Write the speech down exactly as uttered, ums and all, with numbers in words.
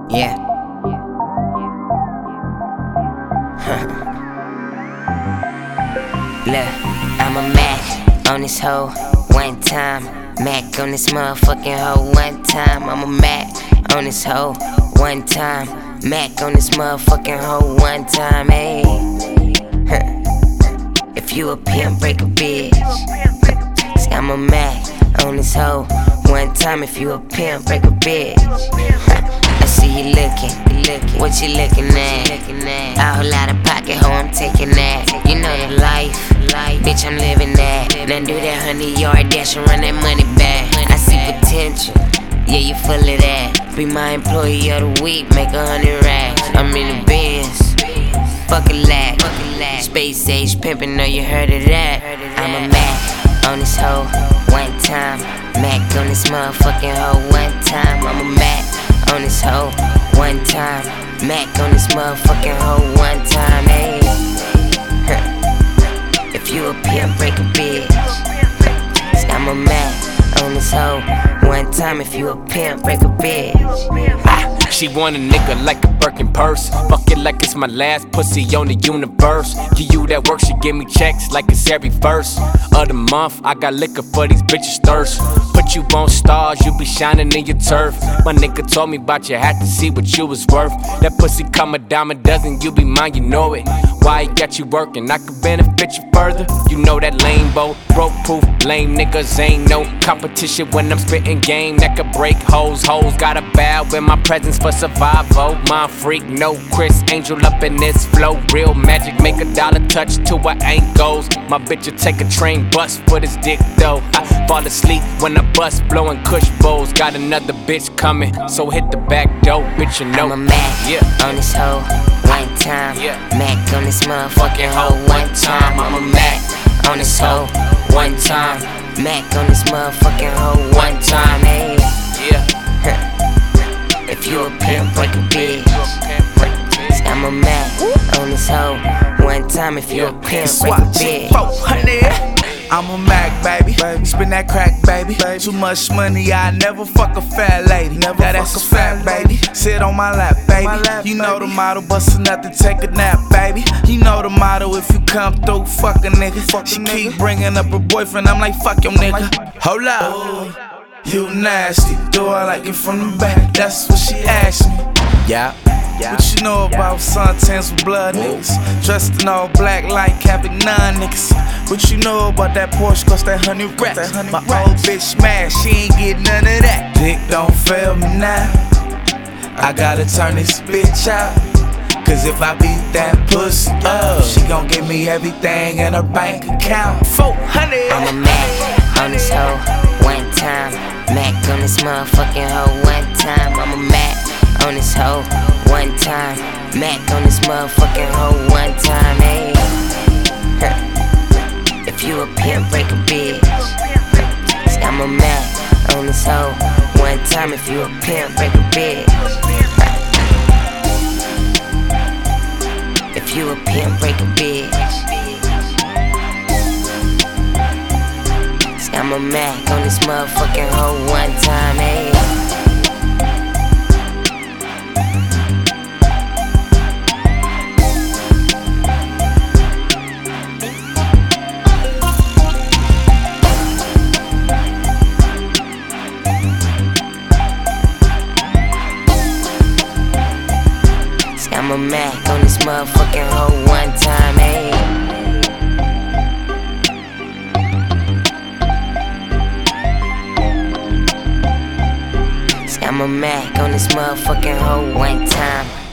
Yeah. Look, I'm a Mac on this hoe one time. Mac on this motherfucking hoe one time. I'm a Mac on this hoe one time. Mac on this motherfucking hoe one time. Hey, if you a pimp, break a bitch. See, I'm a Mac on this hoe one time. If you a pimp, break a bitch. I see you looking, looking. What you looking at? A whole lot of pocket, hoe, I'm taking that. You know the life, life, bitch, I'm living that. Now do that hundred yard dash and run that money back. I see potential, yeah, you full of that. Be my employee of the week, make a hundred racks. I'm in the Benz, fuck a lack. Space age pimpin', know you heard of that. I'm a Mac on this hoe one time. Mac on this motherfucking hoe one time. I'm a Mac on this hoe one time. Mac on this motherfucking hoe one time. Hey, if you a pimp, break a bitch. See, I'm a Mac on this hoe one time. If you a pimp, break a bitch. She want a nigga like a Birkin purse. Fuck it like it's my last pussy on the universe. Give you that work, she give me checks like it's every first of the month. I got liquor for these bitches' thirst. Put you on stars, you be shining in your turf. My nigga told me about you, had to see what you was worth. That pussy come a dime a dozen, you be mine, you know it. Why he got you working? I could benefit you further. You know that lame boat, broke proof, lame niggas ain't no competition when I'm spitting game that could break hoes. Hoes gotta bow in my presence for survival. Mind freak, no Chris Angel up in this flow. Real magic, make a dollar touch to her ankles. My bitch will take a train bus for this dick though. I fall asleep when I bust, blowing kush bowls. Got another bitch coming, so hit the back door, bitch, you know. I'm a Mac yeah. on this hoe one time. Yeah. Mac on this motherfucking hoe one time. I'm a Mac on this hoe one time. Mac on this motherfucking hoe one time. Hey, Yeah. if you a pimp, break a bitch. See, I'm a Mac on this hoe one time. If you a pimp, break a bitch. four hundred. I'm a Mac, baby. Spin that crack, baby. Too much money, I never fuck a fat lady. Never yeah, that's a fact, baby. Sit on my lap, baby. Lap, you know baby. The motto, bustin' up to take a nap, baby. You know the motto, if you come through, fuck a nigga. Fuck she nigga. Keep bringing up her boyfriend, I'm like, fuck your nigga. Hold up, you nasty. Do I like it from the back? That's what she asked me. Yeah. What you know about suntans with blood niggas? Dressed in all black like Captain Nine niggas. What you know about that Porsche cost that hundred racks? My old bitch smash, she ain't get none of that. Dick don't fail me now. I gotta turn this bitch out. Cause if I beat that pussy up, she gon' give me everything in her bank account. four hundred. I'm a Mac on this hoe one time. Mac on this motherfucking hoe one time. I'm a Mac on this hoe one time. Mac on this motherfucking hoe one time. Hey, if you a pimp, break a bitch. See, I'm a Mac on this hoe one time. If you a pimp, break a bitch. If you a pimp, break a bitch. See, I'm a Mac on this motherfucking hoe one time. Hey. I'm a Mac on this motherfucking hoe one time, hey. See, I'm a Mac on this motherfucking hoe one time.